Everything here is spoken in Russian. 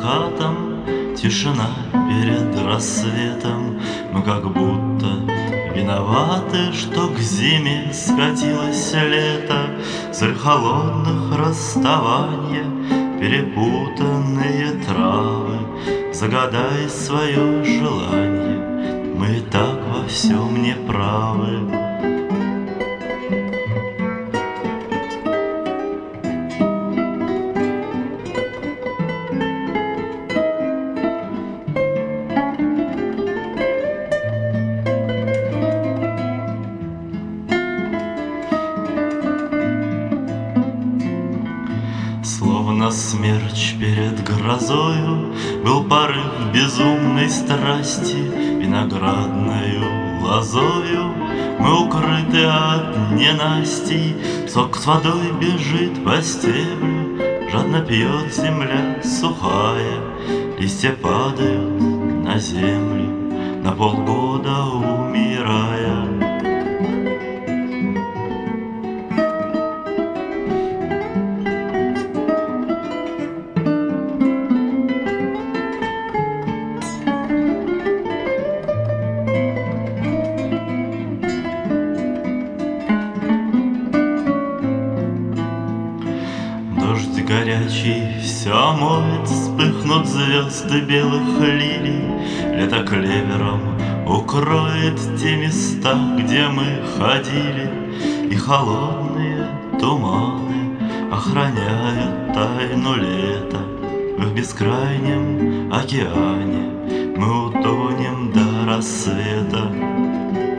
закатом, тишина перед рассветом. Мы как будто виноваты, что к зиме скатилось лето. Цель холодных расставания, перепутанные травы. Загадай свое желание, мы и так во всем не правы. Словно смерч перед грозою был порыв безумной страсти. Виноградною лозою мы укрыты от ненастий. Сок с водой бежит по стеблю, жадно пьет земля сухая. Листья падают на землю, на полгода умирая. Дождь горячий все омоет, вспыхнут звезды белых лилий. Лето клевером укроет те места, где мы ходили. И холодные туманы охраняют тайну лета. В бескрайнем океане мы утонем до рассвета.